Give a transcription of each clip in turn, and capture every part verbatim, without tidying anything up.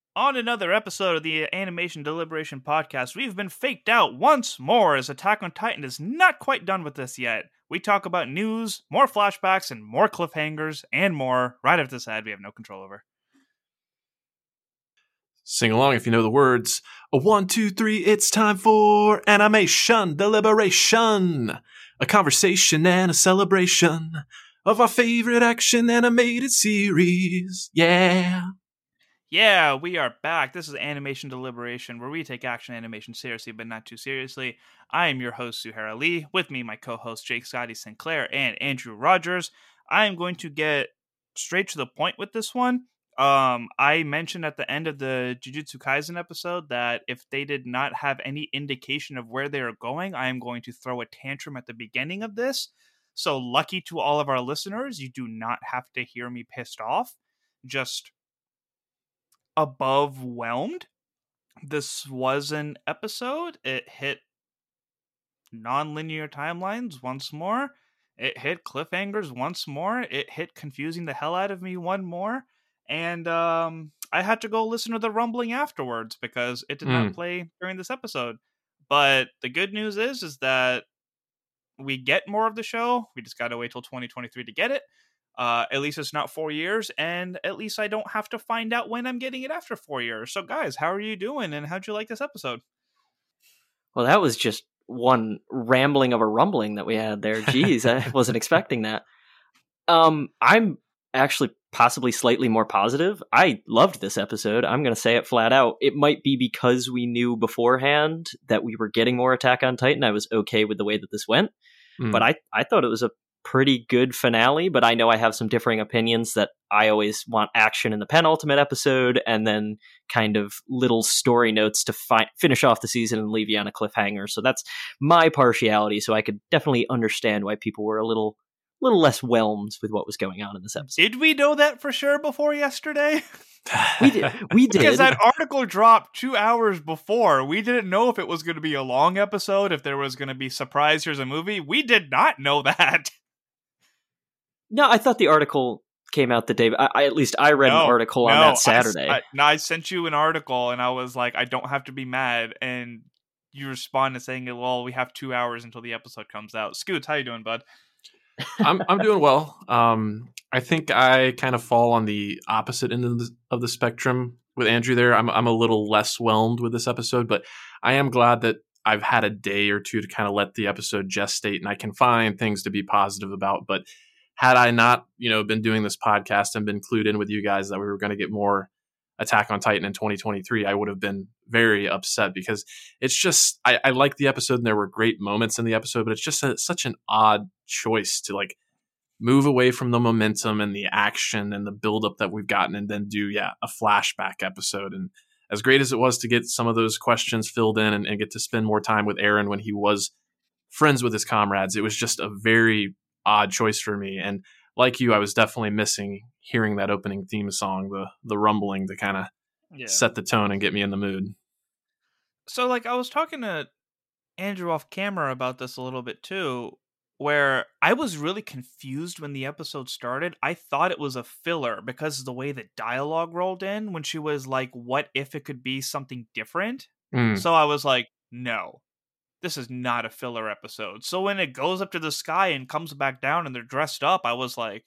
On another episode of the Animation Deliberation Podcast, we've been faked out once more as Attack on Titan is not quite done with this yet. We talk about news, more flashbacks, and more cliffhangers, and more right after this ad we have no control over. Sing along if you know the words. A one, two, three, it's time for Animation Deliberation. A conversation and a celebration of our favorite action animated series. Yeah. Yeah, we are back. This is Animation Deliberation, where we take action animation seriously, but not too seriously. I am your host, Suhaira Lee. With me, my co-host, Jake Scotty Sinclair and Andrew Rogers. I am going to get straight to the point with this one. Um, I mentioned at the end of the Jujutsu Kaisen episode that if they did not have any indication of where they are going, I am going to throw a tantrum at the beginning of this. So lucky to all of our listeners, you do not have to hear me pissed off. Just above whelmed. This was an episode. It hit non-linear timelines once more. It hit cliffhangers once more. It hit confusing the hell out of me one more. And um, I had to go listen to the rumbling afterwards because it did mm. not play during this episode. But the good news is, is that we get more of the show. We just got to wait till twenty twenty-three to get it. Uh, at least it's not four years, and at least I don't have to find out when I'm getting it after four years. So, guys, how are you doing, and how'd you like this episode? Well, that was just one rambling of a rumbling that we had there. Jeez, I wasn't expecting that. Um, I'm actually possibly slightly more positive. I loved this episode. I'm going to say it flat out. It might be because we knew beforehand that we were getting more Attack on Titan. I was okay with the way that this went, mm. but I, I thought it was a pretty good finale, but I know I have some differing opinions that I always want action in the penultimate episode and then kind of little story notes to fi- finish off the season and leave you on a cliffhanger. So that's my partiality. So I could definitely understand why people were a little little less whelmed with what was going on in this episode. Did we know that for sure before yesterday? we did. We did. Because that article dropped two hours before. We didn't know if it was going to be a long episode, if there was going to be surprise, here's a movie. We did not know that. No, I thought the article came out the day. I, I at least I read no, an article no, on that Saturday. I, I, no, I sent you an article, and I was like, I don't have to be mad. And you responded saying, "Well, we have two hours until the episode comes out." Scoots, how you doing, bud? I'm I'm doing well. Um, I think I kind of fall on the opposite end of the, of the spectrum with Andrew there. I'm I'm a little less whelmed with this episode, but I am glad that I've had a day or two to kind of let the episode gestate, and I can find things to be positive about. But had I not, you know, been doing this podcast and been clued in with you guys that we were going to get more Attack on Titan in twenty twenty-three, I would have been very upset because it's just, I, I like the episode and there were great moments in the episode, but it's just a, such an odd choice to like move away from the momentum and the action and the buildup that we've gotten and then do, yeah, a flashback episode. And as great as it was to get some of those questions filled in and, and get to spend more time with Eren when he was friends with his comrades, it was just a very odd choice for me. And like you, I was definitely missing hearing that opening theme song, the the rumbling to kind of yeah. set the tone and get me in the mood. So like I was talking to Andrew off camera about this a little bit too, where I was really confused when the episode started. I thought it was a filler because of the way the dialogue rolled in when she was like, what if it could be something different? Mm. So I was like, no. This is not a filler episode. So when it goes up to the sky and comes back down and they're dressed up, I was like,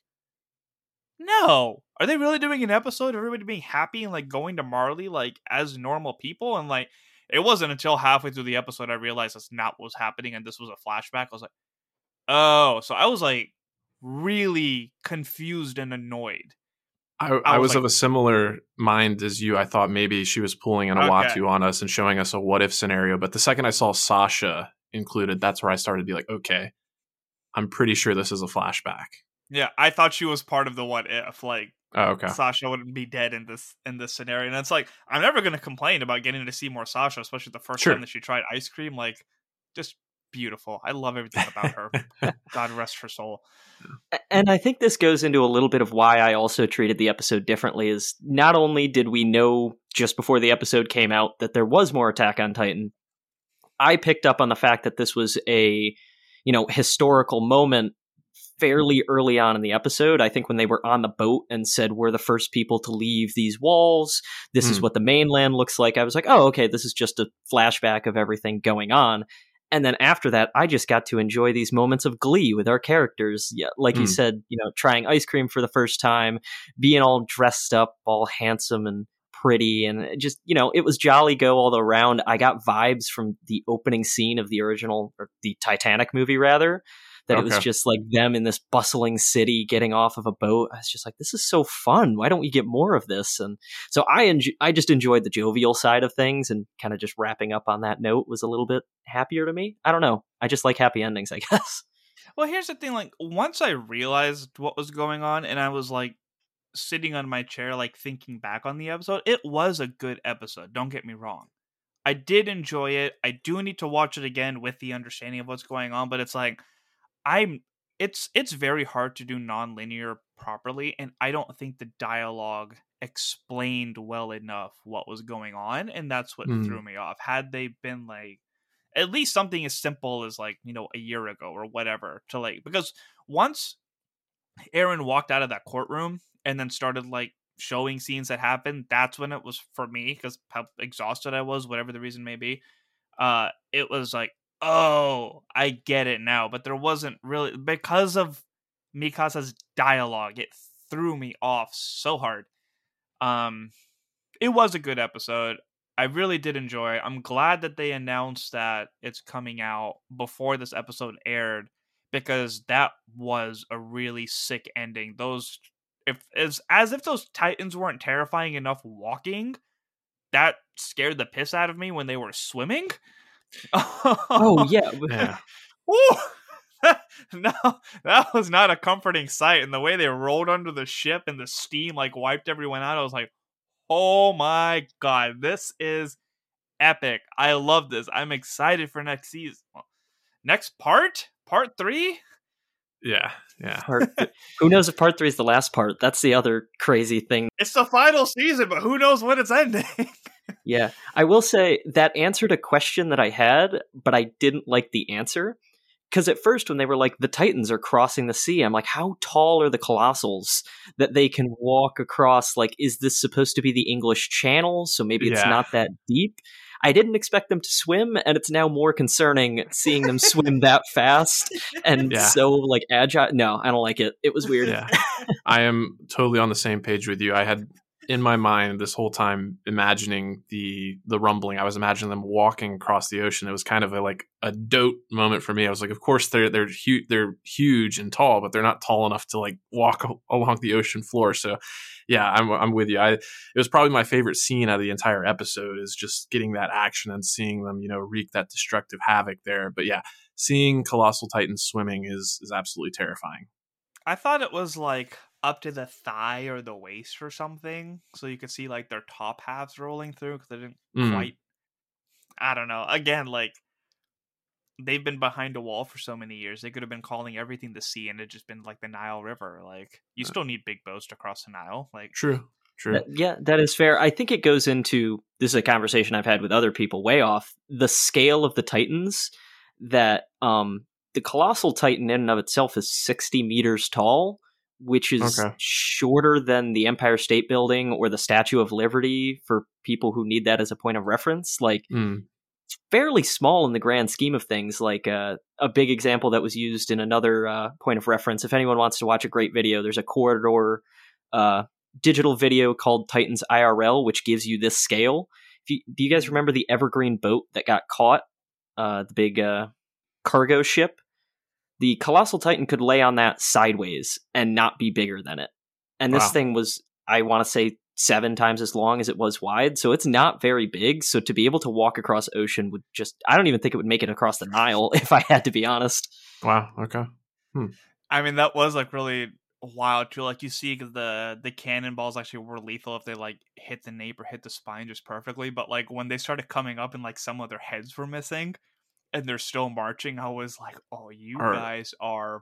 no. Are they really doing an episode of everybody being happy and like going to Marley like as normal people? And like, it wasn't until halfway through the episode I realized that's not what was happening and this was a flashback. I was like, oh. So I was like really confused and annoyed. I, I, I was, was like, of a similar mind as you. I thought maybe she was pulling an Uatu okay. on us and showing us a what if scenario. But the second I saw Sasha included, that's where I started to be like, okay, I'm pretty sure this is a flashback. Yeah, I thought she was part of the what if. Like, oh, okay. Sasha wouldn't be dead in this in this scenario. And it's like, I'm never going to complain about getting to see more Sasha, especially the first sure. time that she tried ice cream. Like, just beautiful. I love everything about her. God rest her soul. And I think this goes into a little bit of why I also treated the episode differently is not only did we know just before the episode came out that there was more Attack on Titan, I picked up on the fact that this was a, you know, historical moment fairly early on in the episode. I think when they were on the boat and said, we're the first people to leave these walls, this mm. is what the mainland looks like. I was like, oh, okay, this is just a flashback of everything going on. And then after that, I just got to enjoy these moments of glee with our characters. Yeah, like mm. you said, you know, trying ice cream for the first time, being all dressed up, all handsome and pretty, and just, you know, it was jolly go all around. I got vibes from the opening scene of the original, or the Titanic movie rather, that okay. it was just like them in this bustling city getting off of a boat. I was just like, this is so fun. Why don't we get more of this? And so I enjoy, I just enjoyed the jovial side of things, and kind of just wrapping up on that note was a little bit happier to me. I don't know. I just like happy endings, I guess. Well, here's the thing. Like, once I realized what was going on, and I was like sitting on my chair, like thinking back on the episode, it was a good episode. Don't get me wrong. I did enjoy it. I do need to watch it again with the understanding of what's going on, but it's like, I'm it's it's very hard to do non-linear properly, and I don't think the dialogue explained well enough what was going on, and that's what mm. threw me off. Had they been like at least something as simple as like, you know, a year ago or whatever, to like, because once Aaron walked out of that courtroom and then started like showing scenes that happened, that's when it was for me, because how exhausted I was, whatever the reason may be. Uh, it was like, oh, I get it now. But there wasn't really, because of Mikasa's dialogue, it threw me off so hard. Um, it was a good episode. I really did enjoy it. I'm glad that they announced that it's coming out before this episode aired, because that was a really sick ending. Those, if as as if those Titans weren't terrifying enough walking, that scared the piss out of me when they were swimming. Oh yeah, yeah. No, that was not a comforting sight. And the way they rolled under the ship and the steam like wiped everyone out, I was like, oh my god, this is epic. I love this. I'm excited for next season. Next part? Part three? Yeah, yeah. Part th- who knows if part three is the last part? That's the other crazy thing. It's the final season, but who knows when it's ending? Yeah, I will say that answered a question that I had, but I didn't like the answer. Because at first, when they were like, the Titans are crossing the sea, I'm like, how tall are the Colossals that they can walk across? Like, is this supposed to be the English Channel? So maybe it's yeah. not that deep. I didn't expect them to swim, and it's now more concerning seeing them swim that fast and yeah. so like agile. No, I don't like it. It was weird. Yeah. I am totally on the same page with you. I had in my mind this whole time imagining the the rumbling. I was imagining them walking across the ocean. It was kind of a, like a dote moment for me. I was like, of course they're they're huge, they're huge and tall, but they're not tall enough to like walk along the ocean floor. So yeah, I'm I'm with you. I it was probably my favorite scene out of the entire episode, is just getting that action and seeing them, you know, wreak that destructive havoc there. But yeah, seeing Colossal Titans swimming is is absolutely terrifying. I thought it was like up to the thigh or the waist or something, so you could see like their top halves rolling through, because they didn't mm. quite. I don't know. Again, like, they've been behind a wall for so many years. They could have been calling everything the sea, and it just been like the Nile River. Like, you still need big boats to cross the Nile. Like, true, true. That, yeah, that is fair. I think it goes into, this is a conversation I've had with other people way off, the scale of the Titans. That um, the Colossal Titan in and of itself is sixty meters tall, which is okay. shorter than the Empire State Building or the Statue of Liberty for people who need that as a point of reference. Like, mm. it's fairly small in the grand scheme of things. Like, uh, a big example that was used in another uh, point of reference, if anyone wants to watch a great video, there's a Corridor uh, digital video called Titans I R L, which gives you this scale. If you, do you guys remember the Evergreen boat that got caught? Uh, the big uh, cargo ship? The Colossal Titan could lay on that sideways and not be bigger than it. And this wow. thing was, I want to say, seven times as long as it was wide. So it's not very big. So to be able to walk across ocean would just, I don't even think it would make it across the Nile, if I had to be honest. Wow. Okay. Hmm. I mean, that was like really wild too. Like, you see the the cannonballs actually were lethal if they like hit the nape or hit the spine just perfectly. But like when they started coming up and like some of their heads were missing, and they're still marching, I was like, oh, you All guys right. are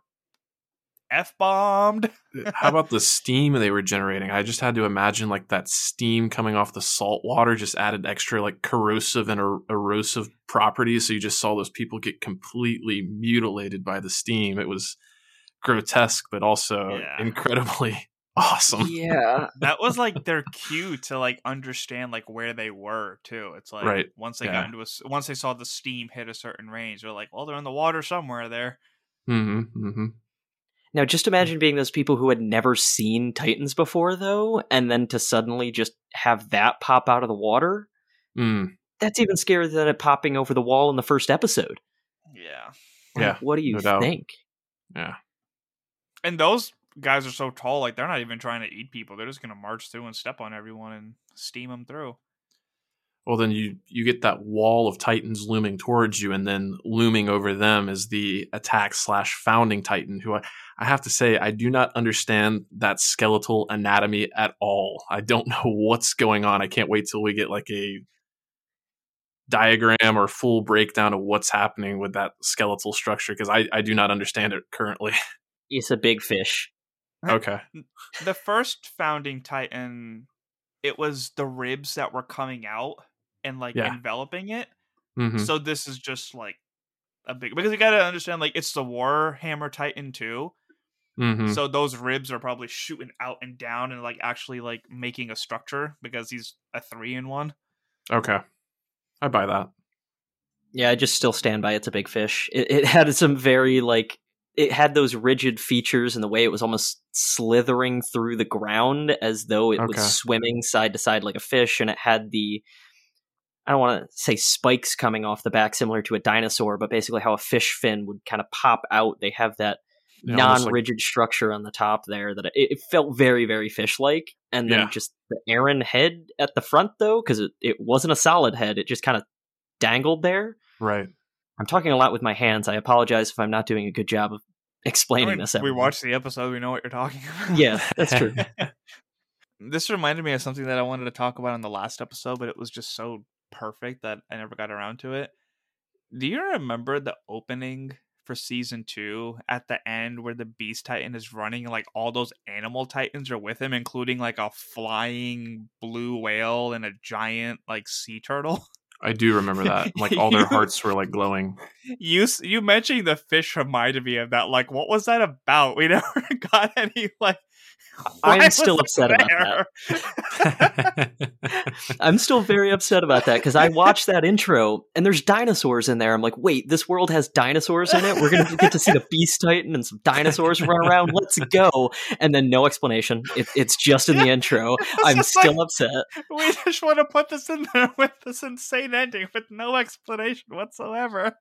F-bombed. How about the steam they were generating? I just had to imagine like that steam coming off the salt water just added extra like corrosive and er- erosive properties. So you just saw those people get completely mutilated by the steam. It was grotesque, but also Yeah. incredibly awesome. Yeah. That was like their cue to like understand like where they were too. It's like Right. once they Yeah. got into a s- once they saw the steam hit a certain range, they're like, well, they're in the water somewhere there. Mm-hmm. Mm-hmm. Now, just imagine being those people who had never seen Titans before, though, and then to suddenly just have that pop out of the water. Mm. That's even scarier than it popping over the wall in the first episode. Yeah. Like, Yeah, what do you no doubt. think? Yeah. And those guys are so tall, like they're not even trying to eat people. They're just gonna march through and step on everyone and steam them through. Well, then you you get that wall of Titans looming towards you, and then looming over them is the attack slash founding Titan, who I, I have to say, I do not understand that skeletal anatomy at all. I don't know what's going on. I can't wait till we get like a diagram or full breakdown of what's happening with that skeletal structure, because I, I do not understand it currently. It's a big fish. Okay. The first founding Titan, it was the ribs that were coming out and like Yeah. enveloping it. Mm-hmm. So this is just like a big, because you gotta understand, like it's the Warhammer Titan too. Mm-hmm. So those ribs are probably shooting out and down and like actually like making a structure because he's a three in one. Okay. I buy that. Yeah, I just still stand by it's a big fish. It, it had some very, like, it had those rigid features in the way it was almost slithering through the ground as though it Okay. was swimming side to side like a fish, and it had the, I don't want to say spikes coming off the back similar to a dinosaur, but basically how a fish fin would kind of pop out. They have that Yeah, almost like- non-rigid structure on the top there that it, it felt very, very fish-like. And then Yeah. just the Aaron head at the front, though, because it, it wasn't a solid head. It just kind of dangled there. Right. I'm talking a lot with my hands. I apologize if I'm not doing a good job of explaining I mean, this. we everyone. watched the episode. We know what you're talking about. Yeah, that's true. This reminded me of something that I wanted to talk about in the last episode, but it was just so perfect that I never got around to it. Do you remember the opening for season two at the end where the Beast Titan is running and like all those animal titans are with him, including like a flying blue whale and a giant like sea turtle? I do remember that. Like all their You- hearts were like glowing. You s- you mentioning the fish reminded me of that. Like, what was that about? We never got any like. I'm why still was upset it about there? I'm still very upset about that because I watched that intro and there's dinosaurs in there. I'm like, wait, this world has dinosaurs in it? We're going to get to see the Beast Titan and some dinosaurs run around. Let's go. And then no explanation. It, it's just in the intro. I'm just still like- upset. We just want to put this in there with this insane ending with no explanation whatsoever.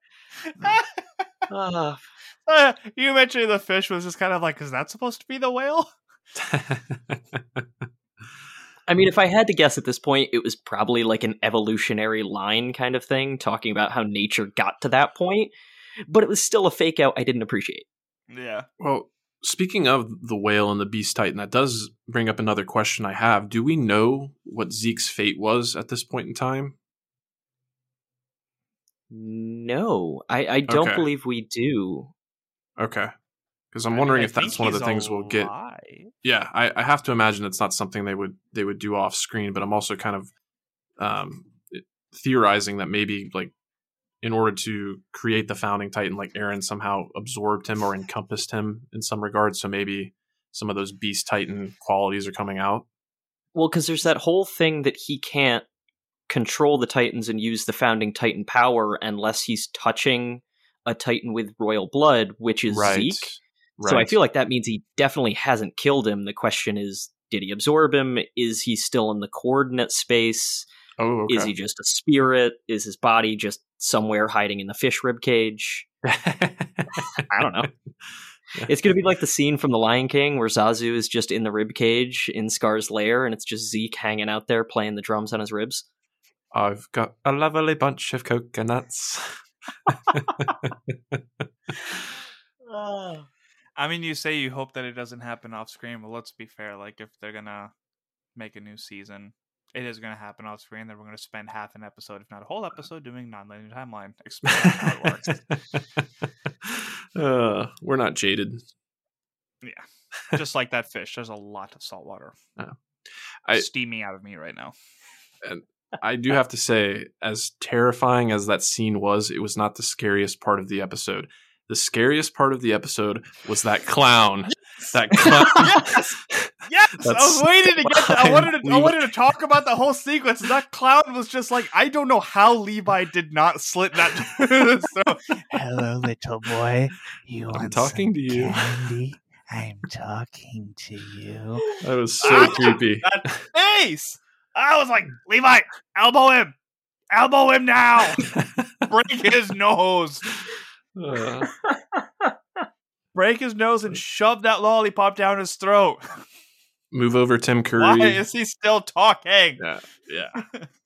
Ah, Uh, you mentioned the fish was just kind of like, is that supposed to be the whale? I mean, if I had to guess at this point, it was probably like an evolutionary line kind of thing, talking about how nature got to that point. But it was still a fake out I didn't appreciate. Yeah. Well, speaking of the whale and the Beast Titan, that does bring up another question I have. Do we know what Zeke's fate was at this point in time? No, I, I don't Okay. believe we do. Okay. Because I'm I mean, wondering I if that's think one of the he's things we'll get. alive. Yeah, I, I have to imagine it's not something they would they would do off screen, but I'm also kind of um, theorizing that maybe like in order to create the founding Titan, like Aaron somehow absorbed him or encompassed him in some regard. So maybe some of those Beast Titan qualities are coming out. Well, because there's that whole thing that he can't control the Titans and use the founding Titan power unless he's touching a Titan with royal blood, which is Right. Zeke. Right. So I feel like that means he definitely hasn't killed him. The question is, did he absorb him? Is he still in the coordinate space? Oh, okay. Is he just a spirit? Is his body just somewhere hiding in the fish rib cage? I don't know. Yeah. It's going to be like the scene from The Lion King where Zazu is just in the rib cage in Scar's lair, and it's just Zeke hanging out there playing the drums on his ribs. I've got a lovely bunch of coconuts. I mean, you say you hope that it doesn't happen off screen, but let's be fair. Like, if they're gonna make a new season, it is gonna happen off screen. Then we're gonna spend half an episode, if not a whole episode, doing non-linear timeline explaining how it works. uh, we're not jaded. Yeah, just like that fish. There's a lot of salt water I- steaming out of me right now. I do have to say, as terrifying as that scene was, it was not the scariest part of the episode. the scariest part of the episode was that clown. That clown. Yes, yes. I was waiting to get. To, I wanted to. I wanted to talk about the whole sequence. That clown was just like, I don't know how Levi did not slit that. So, hello, little boy. You I'm want talking some to you. candy? I'm talking to you. That was so Ah, creepy. That face. I was like, Levi, elbow him, elbow him now. Break his nose. Uh, Break his nose and shove that lollipop down his throat. move over, Tim Curry. Why is he still talking? Yeah, yeah.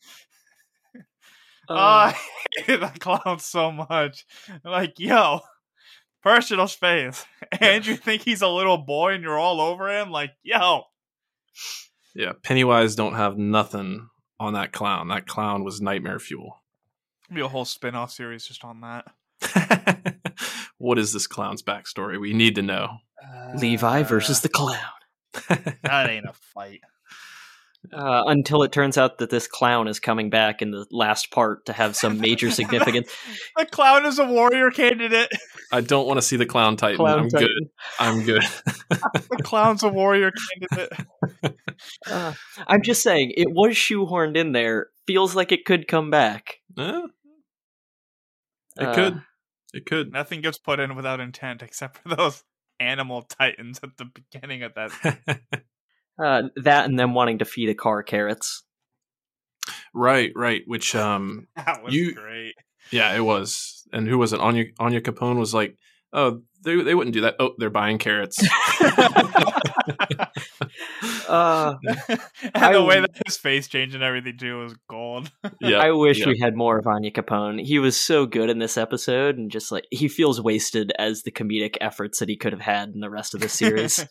Oh, I hated that clown so much. Like, yo, personal space. And you think he's a little boy and you're all over him? Like, yo. Yeah, Pennywise don't have nothing on that clown. That clown was nightmare fuel. Be a whole spin-off series just on that. What is this clown's backstory? We need to know. Levi versus the clown. That ain't a fight. Uh, until it turns out that this clown is coming back in the last part to have some major significance. The clown is a warrior candidate. I don't want to see the clown titan. Clown I'm Titan. good. I'm good. The clown's a warrior candidate. Uh, I'm just saying, it was shoehorned in there. Feels like it could come back. Eh, it Uh, could. It could. Nothing gets put in without intent except for those animal titans at the beginning of that. Uh, that and them wanting to feed a car carrots. Right, right. Which, um, That was You- great. yeah, it was. And who was it? Anya Anya Capone was like, "Oh, they they wouldn't do that. Oh, they're buying carrots." Uh, And I- the way that his face changed and everything too was gold. Yeah, I wish yeah. we had more of Anya Capone. He was so good in this episode, and just like he feels wasted as the comedic efforts that he could have had in the rest of the series.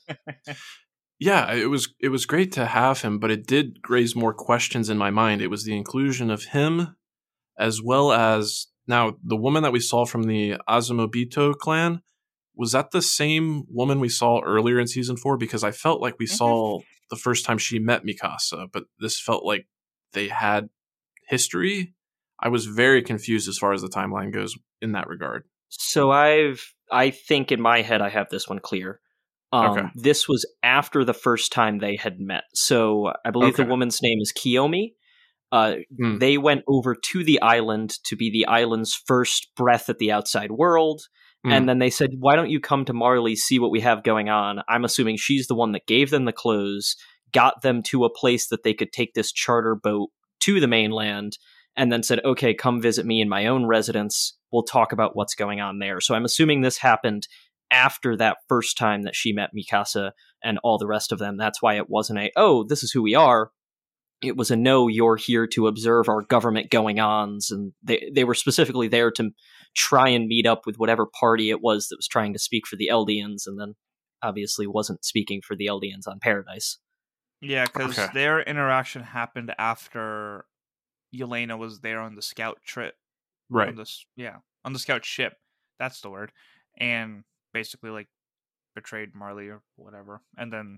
Yeah, it was it was great to have him, but it did raise more questions in my mind. It was the inclusion of him, as well as now the woman that we saw from the Azumabito clan. Was that the same woman we saw earlier in season four? Because I felt like we Mhm. saw the first time she met Mikasa, but this felt like they had history. I was very confused as far as the timeline goes in that regard. So I've, I think in my head I have this one clear. Um, Okay. This was after the first time they had met. So I believe the Okay. woman's name is Kiyomi. Uh, Hmm. They went over to the island to be the island's first breath at the outside world. Hmm. And then they said, why don't you come to Marley, see what we have going on? I'm assuming she's the one that gave them the clothes, got them to a place that they could take this charter boat to the mainland, and then said, okay, come visit me in my own residence. We'll talk about what's going on there. So I'm assuming this happened after that first time that she met Mikasa and all the rest of them. That's why it wasn't a, oh, this is who we are. It was a, no, you're here to observe our government going-ons. And they, they were specifically there to try and meet up with whatever party it was that was trying to speak for the Eldians, and then obviously wasn't speaking for the Eldians on Paradise. Yeah, because Okay. their interaction happened after Yelena was there on the scout trip. Right. On this, yeah, on the scout ship. That's the word. And basically, like, betrayed Marley or whatever. And then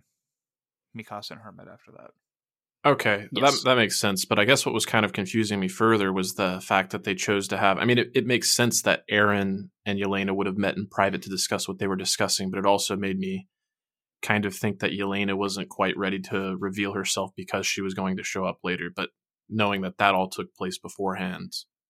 Mikasa and her met after that. Okay, Yes. that that makes sense. But I guess what was kind of confusing me further was the fact that they chose to have. I mean, it, it makes sense that Aaron and Yelena would have met in private to discuss what they were discussing, but it also made me kind of think that Yelena wasn't quite ready to reveal herself because she was going to show up later. But knowing that that all took place beforehand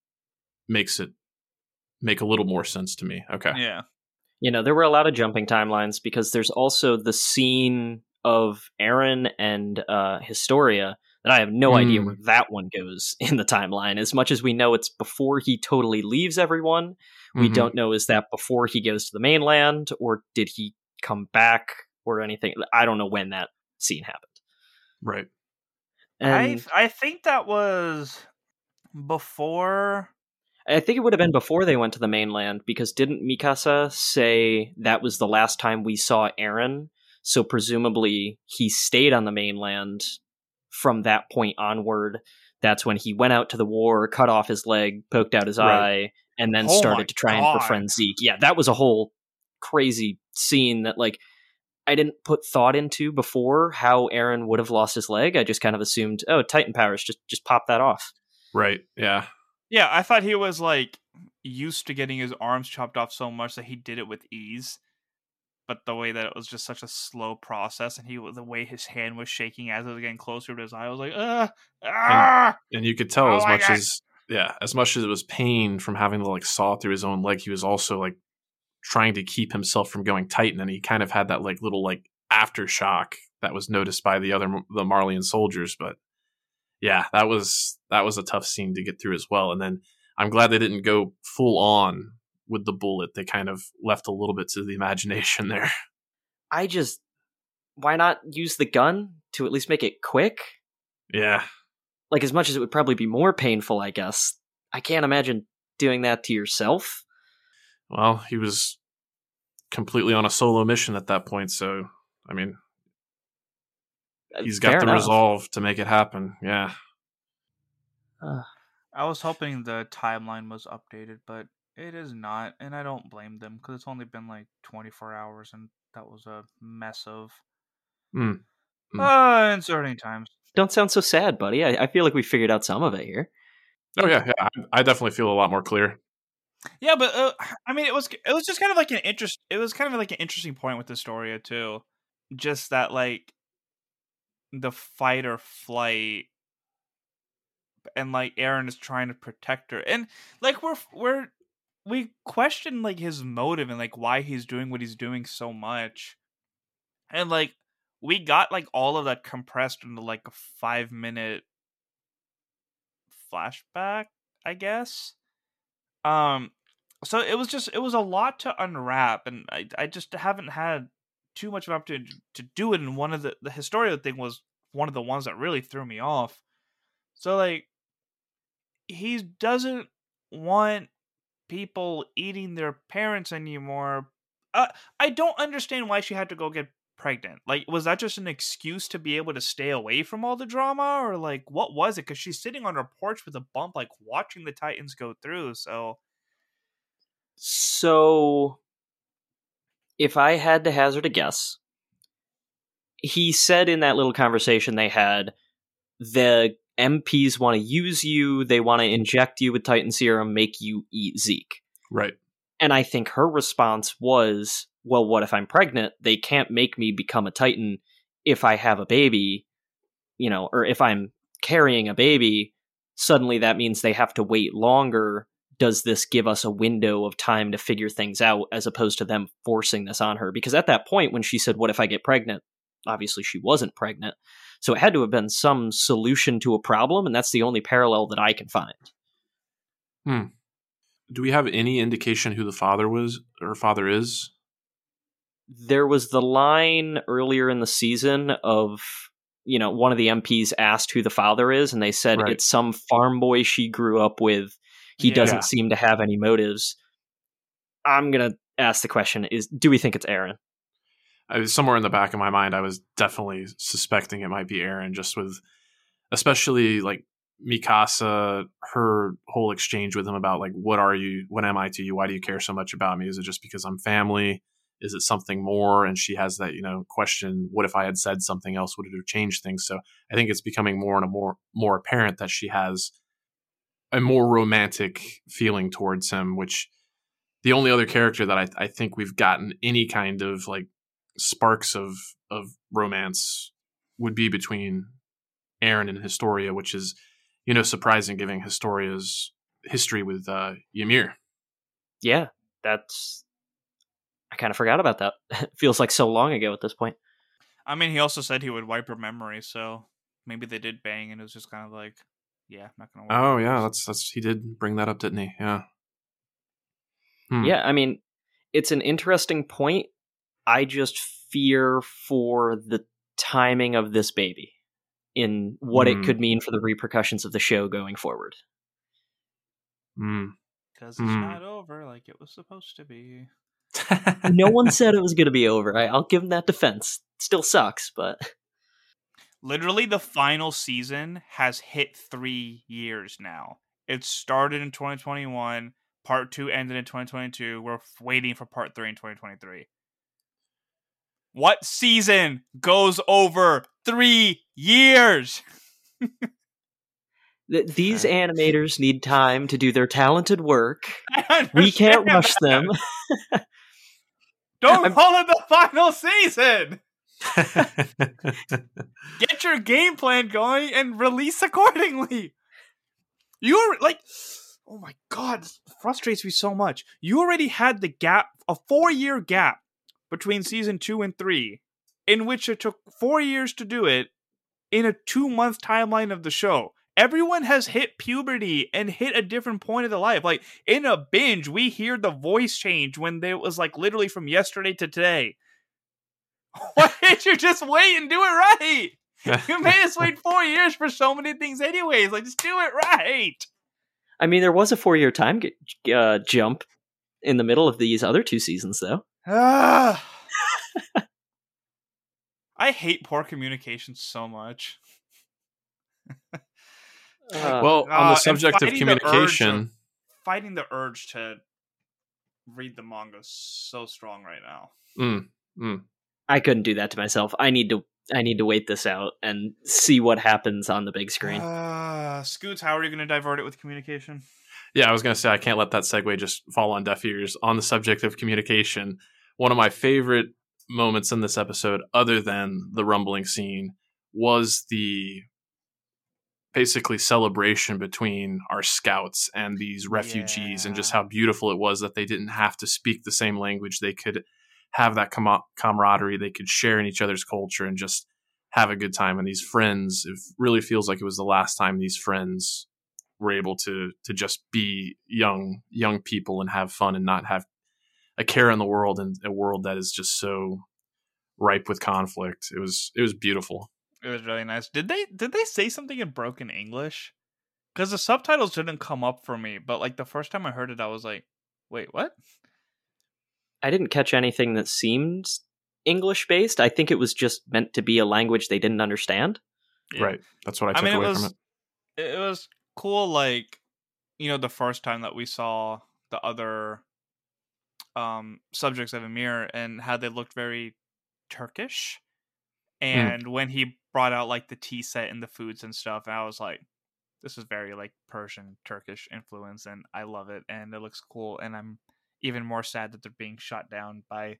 makes it make a little more sense to me. Okay. Yeah. You know, there were a lot of jumping timelines because there's also the scene of Aaron and uh, Historia that I have no Mm. idea where that one goes in the timeline. As much as we know it's before he totally leaves everyone, we Mhm. don't know is that before he goes to the mainland or did he come back or anything. I don't know when that scene happened. Right. And I I think that was before. I think it would have been before they went to the mainland because didn't Mikasa say that was the last time we saw Aaron? So presumably he stayed on the mainland from that point onward. That's when he went out to the war, cut off his leg, poked out his Right. eye, and then Oh my started to try and God. befriend Zeke. Yeah, that was a whole crazy scene that like I didn't put thought into before how Aaron would have lost his leg. I just kind of assumed, oh, Titan powers, just just pop that off. Right. Yeah. Yeah, I thought he was like, used to getting his arms chopped off so much that he did it with ease. But the way that it was just such a slow process, and he the way his hand was shaking as it was getting closer to his eye, I was like, ah, ah! And, and you could tell Oh as my much God. as yeah, as much as it was pain from having to like saw through his own leg, he was also like trying to keep himself from going Titan, and he kind of had that like little like aftershock that was noticed by the other the Marleyan soldiers. But yeah, that was that was a tough scene to get through as well. And then I'm glad they didn't go full on with the bullet. They kind of left a little bit to the imagination there. I just, why not use the gun to at least make it quick? Yeah. Like, as much as it would probably be more painful, I guess, I can't imagine doing that to yourself. Well, he was completely on a solo mission at that point, so, I mean, he's got Fair the enough. resolve to make it happen. Yeah. Uh, I was hoping the timeline was updated, but it is not, and I don't blame them, because it's only been like twenty-four hours, and that was a mess of Mm. Mm. uh, inserting times. don't sound so sad, buddy. I, I feel like we figured out some of it here. Oh, yeah, yeah. I, I definitely feel a lot more clear. Yeah, but uh, I mean, it was it was just kind of like an interest. It was kind of like an interesting point with Historia too, just that like the fight or flight, and like Eren is trying to protect her, and like we're we're we question like his motive and like why he's doing what he's doing so much, and like we got like all of that compressed into like a five minute flashback, I guess. Um, so it was just it was a lot to unwrap, and I I just haven't had too much of an opportunity to do it. And one of the the Historia thing was one of the ones that really threw me off. So like he doesn't want people eating their parents anymore. Uh, I don't understand why she had to go get pregnant. Like, was that just an excuse to be able to stay away from all the drama, or like what was it? Because she's sitting on her porch with a bump, like watching the Titans go through. So, So, if I had to hazard a guess, he said in that little conversation they had, the M Ps want to use you, they want to inject you with Titan Serum, make you eat Zeke. Right. And I think her response was, well, what if I'm pregnant? They can't make me become a Titan if I have a baby, you know, or if I'm carrying a baby. Suddenly that means they have to wait longer. Does this give us a window of time to figure things out, as opposed to them forcing this on her? Because at that point, when she said, what if I get pregnant? Obviously she wasn't pregnant. So it had to have been some solution to a problem, and that's the only parallel that I can find. Hmm. Do we have any indication who the father was, or father is? There was the line earlier in the season of, you know, one of the M Ps asked who the father is, and they said Right. it's some farm boy she grew up with. He Yeah. doesn't Yeah. seem to have any motives. I'm going to ask the question, is do we think it's Eren? I was somewhere in the back of my mind, I was definitely suspecting it might be Eren, just with, especially like Mikasa, her whole exchange with him about like, what are you? What am I to you? Why do you care so much about me? Is it just because I'm family? Is it something more? And she has that, you know, question, what if I had said something else? Would it have changed things? So I think it's becoming more and more, more apparent that she has a more romantic feeling towards him, which the only other character that I, I think we've gotten any kind of like sparks of, of romance would be between Eren and Historia, which is, you know, surprising given Historia's history with uh, Ymir. Yeah, that's... I kind of forgot about that. It feels like so long ago at this point. I mean, he also said he would wipe her memory, so maybe they did bang, and it was just kind of like, yeah, not gonna work. Oh yeah, that's that's he did bring that up, didn't he? Yeah. Hmm. Yeah, I mean, it's an interesting point. I just fear for the timing of this baby in what Hmm. it could mean for the repercussions of the show going forward. Hmm. Because it's Hmm. not over like it was supposed to be. No one said it was going to be over. I, I'll give them that defense. Still sucks, but Literally, the final season has hit three years now. It started in twenty twenty-one. Part two ended in twenty twenty-two. We're f- waiting for part three in twenty twenty-three. What season goes over three years? Th- these animators need time to do their talented work. I We can't understand rush that. them. Don't I'm- call it the final season. Get your game plan going and release accordingly. You're like, oh my god, this frustrates me so much. You already had the gap, a four-year gap between season two and three, in which it took four years to do it in a two-month timeline of the show. Everyone has hit puberty and hit a different point of their life. Like, in a binge, we hear the voice change when it was like literally from yesterday to today. Why didn't you just wait and do it right? You made us wait four years for so many things anyways. Like, just do it right. I mean, there was a four-year time g- uh, jump in the middle of these other two seasons, though. Ah. I hate poor communication so much. Uh, well, on uh, the and subject of fighting the urge communication, of- Fighting the urge to read the manga is so strong right now. mm, mm. I couldn't do that to myself. I need to. I need to wait this out and see what happens on the big screen. Uh, Scoots, how are you going to divert it with communication? Yeah, I was going to say, I can't let that segue just fall on deaf ears. On the subject of communication, one of my favorite moments in this episode, other than the rumbling scene, was the basically celebration between our scouts and these refugees, Yeah. and just how beautiful it was that they didn't have to speak the same language. They could have that com- camaraderie. They could share in each other's culture and just have a good time. And these friends, it really feels like it was the last time these friends were able to to just be young young people and have fun and not have a care in the world, and a world that is just so ripe with conflict. It was it was beautiful. It was really nice. Did they did they say something in broken English? Because the subtitles didn't come up for me, but like the first time I heard it, I was like, "Wait, what?" I didn't catch anything that seemed English-based. I think it was just meant to be a language they didn't understand. Yeah. Right. That's what I I took mean, it away was from it. it was cool. Like, you know, the first time that we saw the other um subjects of Emir and how they looked very Turkish, and when he brought out like the tea set and the foods and stuff, I was like, this is very like Persian Turkish influence, and I love it, and it looks cool, and I'm even more sad that they're being shot down by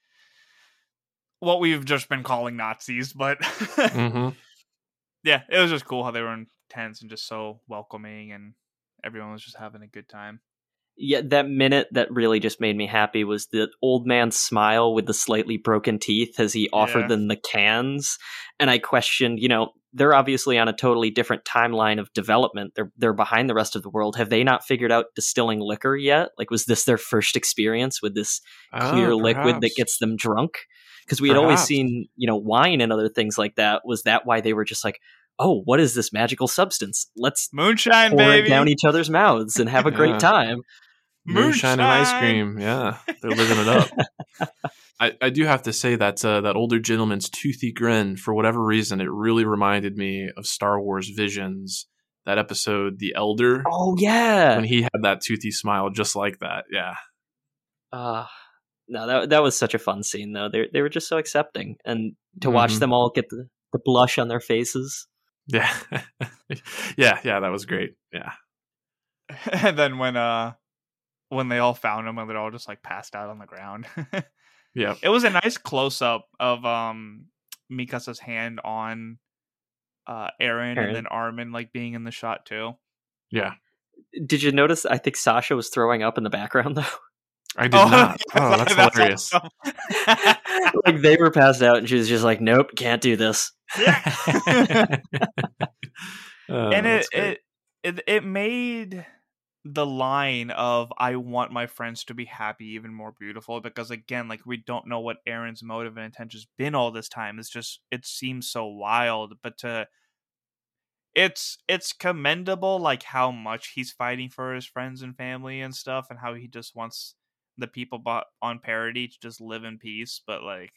what we've just been calling Nazis. But hmm yeah, it was just cool how they were intense and just so welcoming, and everyone was just having a good time. Yeah, that minute that really just made me happy was the old man's smile with the slightly broken teeth as he offered Yeah. them the cans. And I questioned, you know, they're obviously on a totally different timeline of development. They're they're behind the rest of the world. Have they not figured out distilling liquor yet? Like, was this their first experience with this clear Oh, liquid that perhaps. gets them drunk? Because we had always Perhaps. seen, you know, wine and other things like that. Was that why they were just like, oh, what is this magical substance? Let's Moonshine, pour baby. it down each other's mouths and have a Yeah. great time. Moonshine and ice Moonshine. cream. Yeah, they're living it up. I, I do have to say that uh, that older gentleman's toothy grin, for whatever reason, it really reminded me of Star Wars Visions, that episode, The Elder, Oh, yeah. when he had that toothy smile just like that. Yeah. Uh, no, that that was such a fun scene, though. They they were just so accepting, and to watch Mhm. them all get the, the blush on their faces. Yeah. yeah, yeah, that was great. Yeah. And then when uh when they all found him and they're all just like passed out on the ground. Yeah. It was a nice close up of um Mikasa's hand on uh Aaron, Aaron. and then Armin like being in the shot too. Yeah. Did you notice? I think Sasha was throwing up in the background, though. I did not. yes, Oh, that's hilarious. awesome. Like they were passed out, and she was just like, "Nope, can't do this." Yeah. Oh, And it, that's great. it it it made the line of "I want my friends to be happy" even more beautiful, because again, like, we don't know what Aaron's motive and intention's been all this time. It's just, it seems so wild, but to it's it's commendable, like how much he's fighting for his friends and family and stuff, and how he just wants the people bo- on Parody to just live in peace. But like,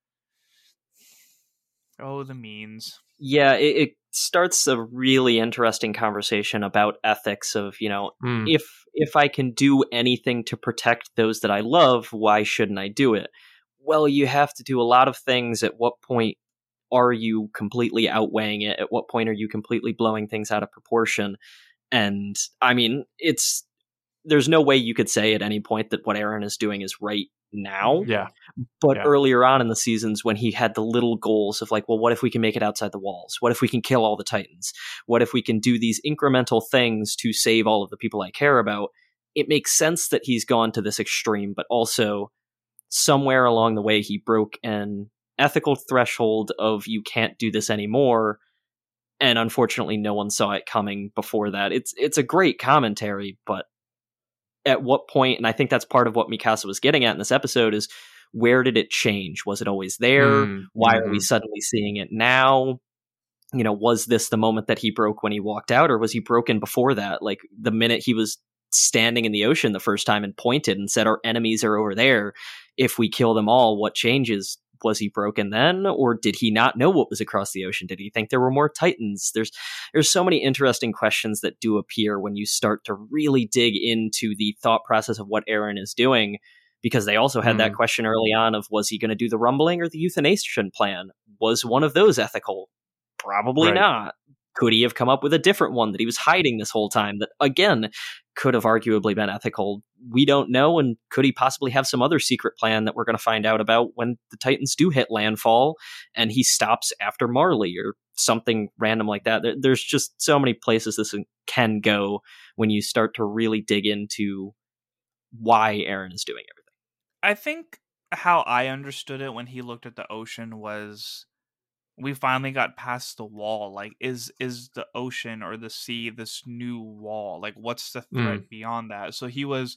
oh, the means. Yeah, it, it starts a really interesting conversation about ethics. Of you know, Mm. if if I can do anything to protect those that I love, why shouldn't I do it? Well, you have to do a lot of things. At what point are you completely outweighing it? At what point are you completely blowing things out of proportion? And I mean, it's there's no way you could say at any point that what Eren is doing is right now. Yeah. But yeah. earlier on in the seasons, when he had the little goals of like, well, what if we can make it outside the walls? What if we can kill all the Titans? What if we can do these incremental things to save all of the people I care about? It makes sense that he's gone to this extreme, but also somewhere along the way, he broke an ethical threshold of you can't do this anymore. And unfortunately, no one saw it coming before that. It's it's a great commentary, but at what point, and I think that's part of what Mikasa was getting at in this episode, is where did it change? Was it always there? Mm, Why mm-hmm. are we suddenly seeing it now? You know, was this the moment that he broke when he walked out, or was he broken before that? Like the minute he was standing in the ocean the first time and pointed and said, our enemies are over there. If we kill them all, what changes? Was he broken then, or did he not know what was across the ocean? Did he think there were more Titans? There's there's so many interesting questions that do appear when you start to really dig into the thought process of what Eren is doing, because they also had mm. that question early on of, was he going to do the rumbling or the euthanation plan? Was one of those ethical? Probably right. not. Could he have come up with a different one that he was hiding this whole time that, again, could have arguably been ethical? We don't know. And could he possibly have some other secret plan that we're going to find out about when the Titans do hit landfall and he stops after Marley or something random like that? There's just so many places this can go when you start to really dig into why Eren is doing everything. I think how I understood it when he looked at the ocean was, we finally got past the wall. Like, is is the ocean or the sea this new wall? Like, what's the threat mm. beyond that? So he was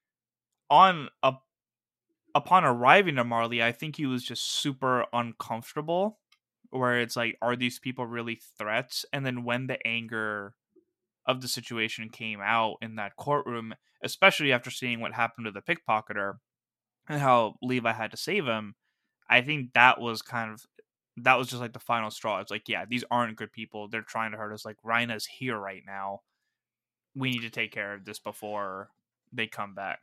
on a upon arriving to Marley, I think he was just super uncomfortable, where it's like, are these people really threats? And then when the anger of the situation came out in that courtroom, especially after seeing what happened to the pickpocketer and how Levi had to save him, I think that was kind of that was just like the final straw. It's like, yeah, these aren't good people. They're trying to hurt us. Like, Rhina's here right now. We need to take care of this before they come back.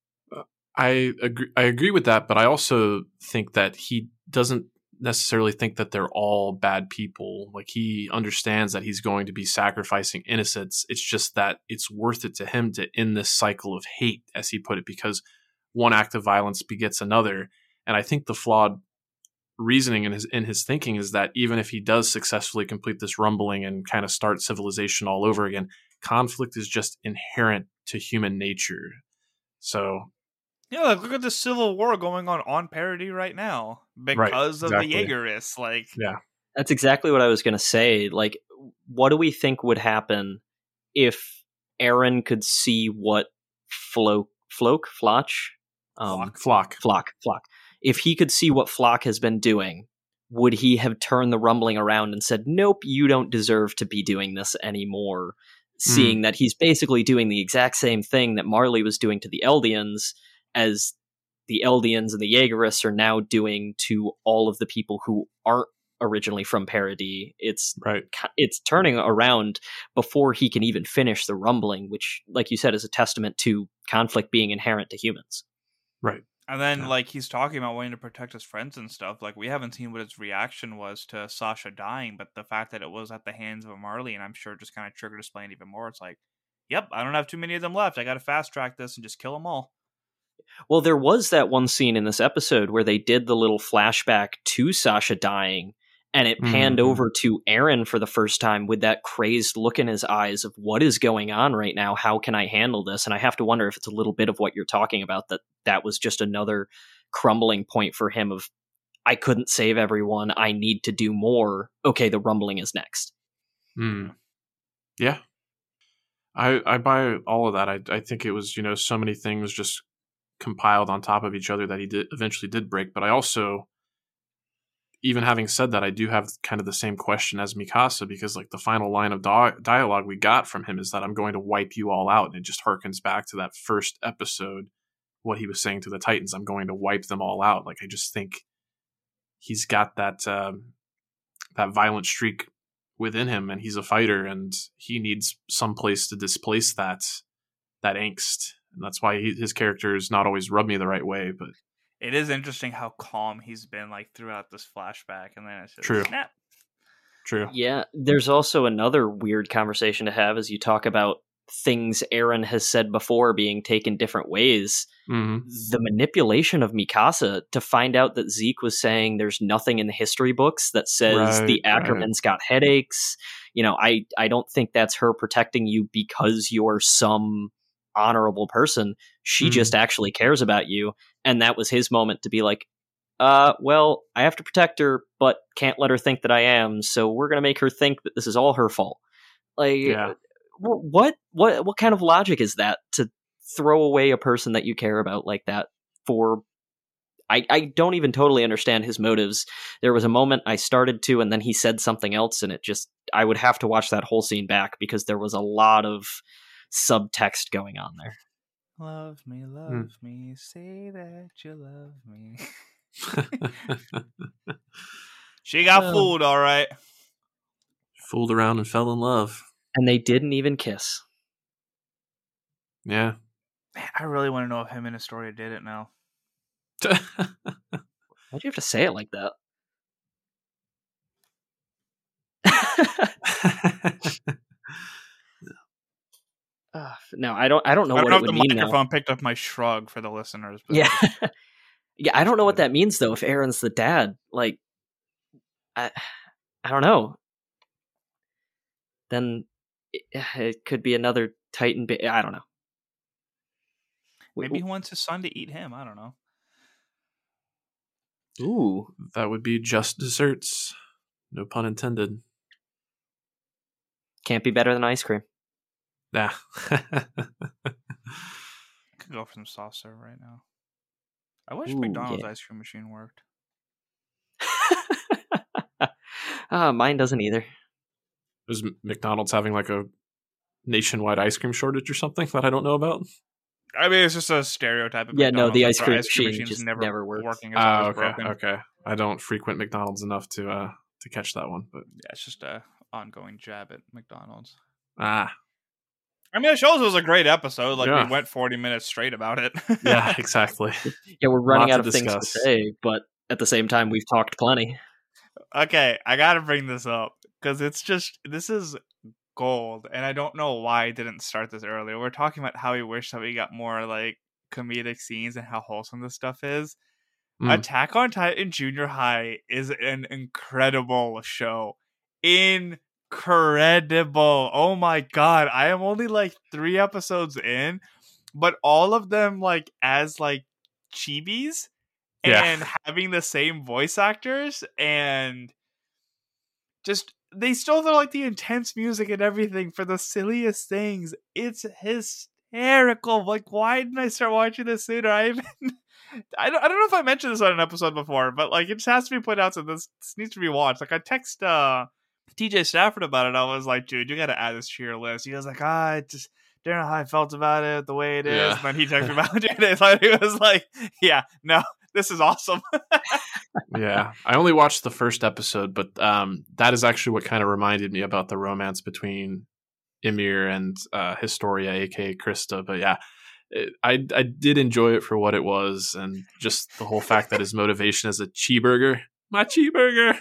I agree. I agree with that, but I also think that he doesn't necessarily think that they're all bad people. Like, he understands that he's going to be sacrificing innocents. It's just that it's worth it to him to end this cycle of hate, as he put it, because one act of violence begets another. And I think the flawed reasoning in his in his thinking is that even if he does successfully complete this rumbling and kind of start civilization all over again, conflict is just inherent to human nature. So yeah, like, look at the civil war going on on Parody right now because right, of exactly. the Jaegerists. Like, yeah, that's exactly what I was going to say. Like, what do we think would happen if Eren could see what Floch, Floch, Floch, um, Floch, Floch, Floch. If he could see what Floch has been doing, would he have turned the rumbling around and said, nope, you don't deserve to be doing this anymore? Seeing mm. that he's basically doing the exact same thing that Marley was doing to the Eldians, as the Eldians and the Jaegerists are now doing to all of the people who aren't originally from Paradis. It's right. It's turning around before he can even finish the rumbling, which, like you said, is a testament to conflict being inherent to humans. Right. And then, yeah. like, he's talking about wanting to protect his friends and stuff. Like, we haven't seen what his reaction was to Sasha dying, but the fact that it was at the hands of a Marley, and I'm sure just kind of triggered his plan even more. It's like, yep, I don't have too many of them left. I got to fast track this and just kill them all. Well, there was that one scene in this episode where they did the little flashback to Sasha dying, and it panned mm-hmm. over to Eren for the first time with that crazed look in his eyes of, what is going on right now? How can I handle this? And I have to wonder if it's a little bit of what you're talking about, that that was just another crumbling point for him of, I couldn't save everyone. I need to do more. Okay, the rumbling is next. Mm. Yeah. I I buy all of that. I I think it was, you know, so many things just compiled on top of each other that he did eventually did break. But I also, even having said that, I do have kind of the same question as Mikasa, because like the final line of di- dialogue we got from him is that I'm going to wipe you all out. And it just harkens back to that first episode, what he was saying to the Titans, I'm going to wipe them all out. Like, I just think he's got that, um, that violent streak within him, and he's a fighter, and he needs some place to displace that, that angst. And that's why he, his characters not always rub me the right way, but it is interesting how calm he's been like throughout this flashback, and then it's just True. snap. True. Yeah, there's also another weird conversation to have as you talk about things Eren has said before being taken different ways. Mm-hmm. The manipulation of Mikasa to find out that Zeke was saying there's nothing in the history books that says Right, the right. Ackermans got headaches. You know, I, I don't think that's her protecting you because you're some honorable person. She Mhm. just actually cares about you. And that was his moment to be like, uh, well, I have to protect her, but can't let her think that I am. So we're going to make her think that this is all her fault. Like, Yeah. wh- what, what, what kind of logic is that to throw away a person that you care about like that for? I, I don't even totally understand his motives. There was a moment I started to, and then he said something else, and it just, I would have to watch that whole scene back because there was a lot of subtext going on there. Love me, love Mm. me, say that you love me. She got Um, fooled, all right. Fooled around and fell in love. And they didn't even kiss. Yeah. Man, I really want to know if him and Astoria did it now. Why'd you have to say it like that? uh, no, I don't. I don't know I don't what know it if would the mean now. microphone picked up my shrug for the listeners. But Yeah, yeah. I don't know what that means though. If Eren's the dad, like, I, I don't know. Then it, it could be another Titan. Ba- I don't know. maybe he wants his son to eat him. I don't know. Ooh, That would be just desserts. No pun intended. can't be better than ice cream. Yeah. I could go for some soft serve right now. I wish Ooh, McDonald's yeah. ice cream machine worked. Ah, mine doesn't either. Is McDonald's having like a nationwide ice cream shortage or something that I don't know about? I mean, it's just a stereotype of Yeah, no, McDonald's. the that ice their cream ice cream machine machine's just never, never works. working. It's Oh, always okay, broken. okay. I don't frequent McDonald's enough to uh to catch that one, but Yeah, it's just a ongoing jab at McDonald's. ah, I mean, it shows it was a great episode. Like, Yeah. we went forty minutes straight about it. yeah, exactly. Yeah, we're running Lot out to of things to discuss. say, but at the same time, we've talked plenty. Okay, I gotta bring this up because it's just, this is gold, and I don't know why I didn't start this earlier. We're talking about how we wish that we got more like comedic scenes and how wholesome this stuff is. Mm. Attack on Titan Junior High is an incredible show. Incredible. Oh my god. I am only like three episodes in, but all of them like as like chibis Yeah. and having the same voice actors, and just they still have like the intense music and everything for the silliest things. It's hysterical. Like, why didn't I start watching this sooner? I even I don't, I don't know if I mentioned this on an episode before, but like it just has to be put out, so this, this needs to be watched. Like, I text uh T J Stafford about it. I was like, dude, you gotta add this to your list. He was like, ah, I just don't know how I felt about it, the way it is. Yeah. And then he texted me about it two days later. He was like, yeah, no, this is awesome. Yeah. I only watched the first episode, but um that is actually what kind of reminded me about the romance between Ymir and uh Historia, aka Krista. But yeah, it, I I did enjoy it for what it was, and just the whole fact that his motivation is a cheeseburger. My cheeseburger.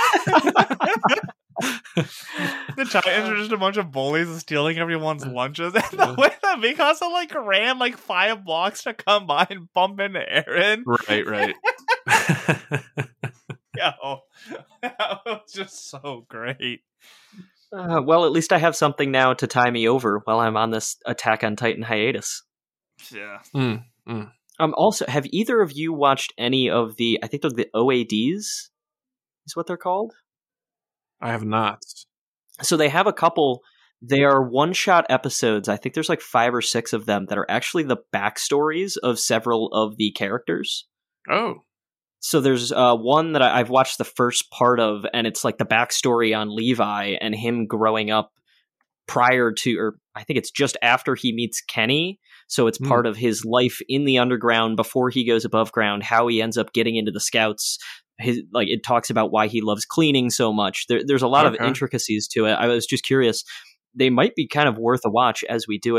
The Titans are just a bunch of bullies stealing everyone's lunches, and the way that Mikasa like ran like five blocks to come by and bump into Eren. Right, right. Yo, that was just so great. Uh, well, at least I have something now to tie me over while I'm on this Attack on Titan hiatus. Yeah. Mm, mm. Um. Also, have either of you watched any of the? I think they're the O A Ds, is what they're called. I have not. So they have a couple. They are one-shot episodes. I think there's like five or six of them that are actually the backstories of several of the characters. Oh. So there's uh, one that I, I've watched the first part of, and it's like the backstory on Levi and him growing up prior to, or I think it's just after he meets Kenny. So it's Hmm. part of his life in the underground before he goes above ground, how he ends up getting into the Scouts. His, like, it talks about why he loves cleaning so much. There, there's a lot Okay. of intricacies to it. I was just curious. They might be kind of worth a watch as we do it.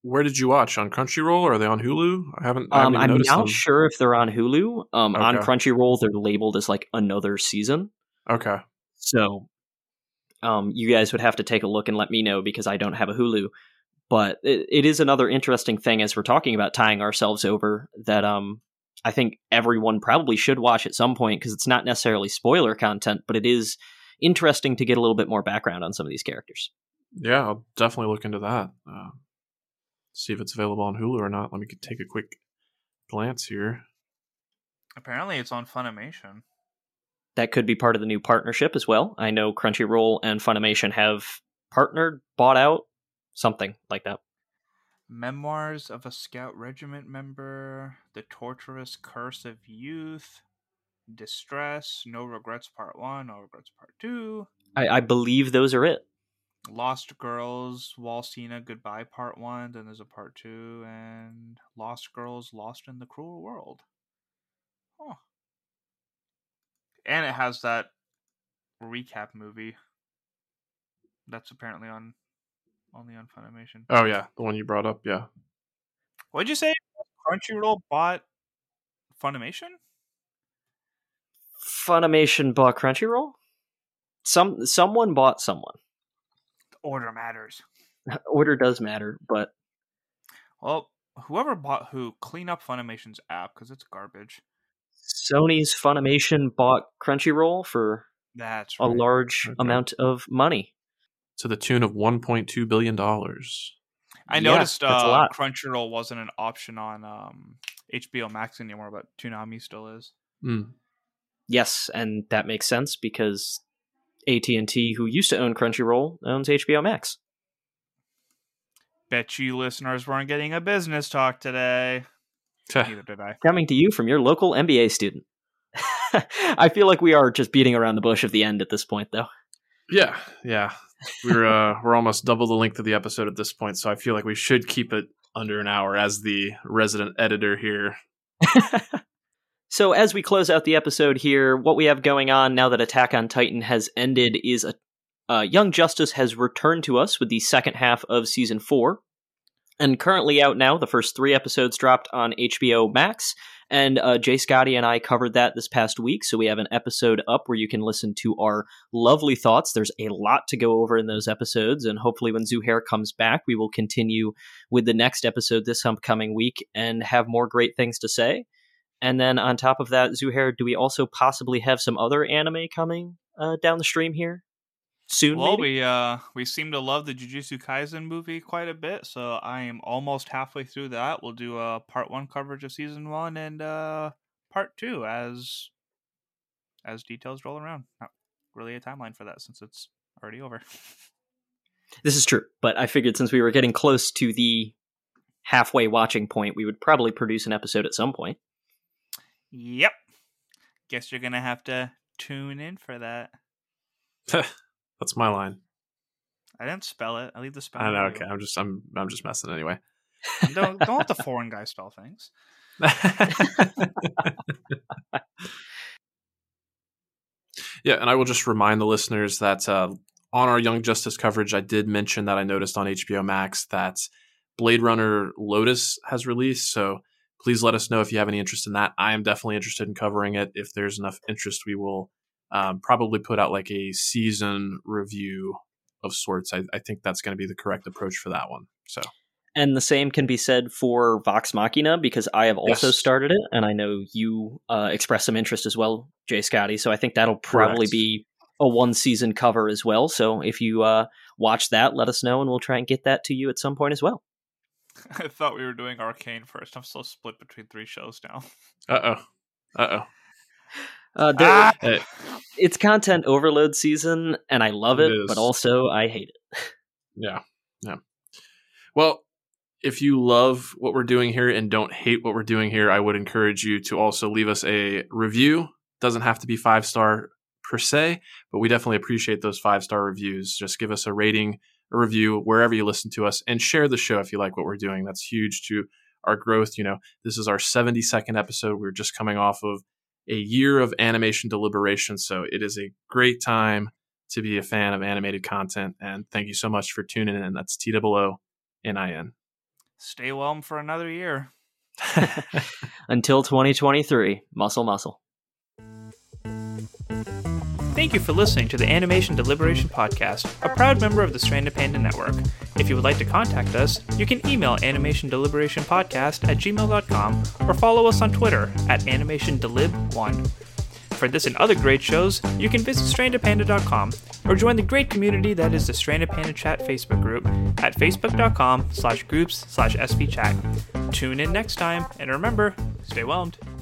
where did you watch? On Crunchyroll, or are they on Hulu? I haven't. I Um, haven't even I'm noticed not them. sure if they're on Hulu. Um, on Okay. Crunchyroll, they're labeled as like another season. Okay. So, um, you guys would have to take a look and let me know because I don't have a Hulu. But it, it is another interesting thing as we're talking about tying ourselves over that um, I think everyone probably should watch at some point because it's not necessarily spoiler content, but it is interesting to get a little bit more background on some of these characters. Yeah, I'll definitely look into that. Uh, see if it's available on Hulu or not. Let me take a quick glance here. Apparently, it's on Funimation. That could be part of the new partnership as well. I know Crunchyroll and Funimation have partnered, bought out, something like that. Memoirs of a Scout Regiment Member, The Torturous Curse of Youth, Distress, No Regrets Part one, No Regrets Part two, I, I believe those are it. Lost Girls, Walsina Goodbye Part one, then there's a Part two, and Lost Girls, Lost in the Cruel World. Huh. And it has that recap movie that's apparently on only on Funimation. Oh yeah, the one you brought up. Yeah. What'd you say? Crunchyroll bought Funimation? Funimation bought Crunchyroll? Some someone bought someone. The order matters. Order does matter, but Well, whoever bought who, clean up Funimation's app because it's garbage. Sony's Funimation bought Crunchyroll for That's a right. large Okay. amount of money. To the tune of one point two billion dollars. I Yeah, noticed that's a uh, lot. Crunchyroll wasn't an option on um, H B O Max anymore, but Toonami still is. Mm. Yes, and that makes sense because A T and T, who used to own Crunchyroll, owns H B O Max. Bet you listeners weren't getting a business talk today. Neither did I. Coming to you from your local M B A student. I feel like we are just beating around the bush of the end at this point, though. Yeah, yeah. We're uh, we're almost double the length of the episode at this point, so I feel like we should keep it under an hour as the resident editor here. So as we close out the episode here, what we have going on now that Attack on Titan has ended is a uh, Young Justice has returned to us with the second half of season four. And currently out now, the first three episodes dropped on H B O Max, and uh, Jay Scotty and I covered that this past week, so we have an episode up where you can listen to our lovely thoughts. There's a lot to go over in those episodes, and hopefully when Zuhair comes back, we will continue with the next episode this upcoming week and have more great things to say. And then on top of that, Zuhair, do we also possibly have some other anime coming uh, down the stream here? Soon, Well, maybe? we uh we seem to love the Jujutsu Kaisen movie quite a bit, so I am almost halfway through that. We'll do a part one coverage of season one and uh part two as as details roll around. Not really a timeline for that since it's already over. This is true, but I figured since we were getting close to the halfway watching point, we would probably produce an episode at some point. Yep. Guess you're gonna have to tune in for that. That's my line. I didn't spell it. I leave the spelling. I know. to Okay, you. I'm just I'm I'm just messing anyway. Don't don't let the foreign guy spell things. Yeah, and I will just remind the listeners that uh, on our Young Justice coverage, I did mention that I noticed on H B O Max that Blade Runner Lotus has released. So please let us know if you have any interest in that. I am definitely interested in covering it. If there's enough interest, we will um, probably put out like a season review of sorts. I, I think that's going to be the correct approach for that one. So. And the same can be said for Vox Machina, because I have also Yes. started it, and I know you uh, expressed some interest as well, Jay Scotty, so I think that'll probably Correct. be a one-season cover as well, so if you uh, watch that, let us know, and we'll try and get that to you at some point as well. I thought we were doing Arcane first. I'm so split between three shows now. Uh-oh. Uh-oh. Uh, there, Ah! Hey, It's content overload season, and I love it, It is. but also I hate it. yeah. Yeah. Well, if you love what we're doing here and don't hate what we're doing here, I would encourage you to also leave us a review. Doesn't have to be five star per se, but we definitely appreciate those five star reviews. Just give us a rating, a review, wherever you listen to us, and share the show if you like what we're doing. That's huge to our growth. You know, this is our seventy-second episode. We're just coming off of a year of animation deliberation, so it is a great time to be a fan of animated content. And thank you so much for tuning in. That's T O O N I N. Stay well for another year. Until twenty twenty-three, muscle, muscle. Thank you for listening to the Animation Deliberation Podcast, a proud member of the Stranded Panda Network. If you would like to contact us, you can email animationdeliberationpodcast at gmail dot com or follow us on Twitter at animationdelib one. For this and other great shows, you can visit stranded panda dot com or join the great community that is the Stranded Panda Chat Facebook group at facebook dot com slash groups slash S P chat. Tune in next time, and remember, stay whelmed.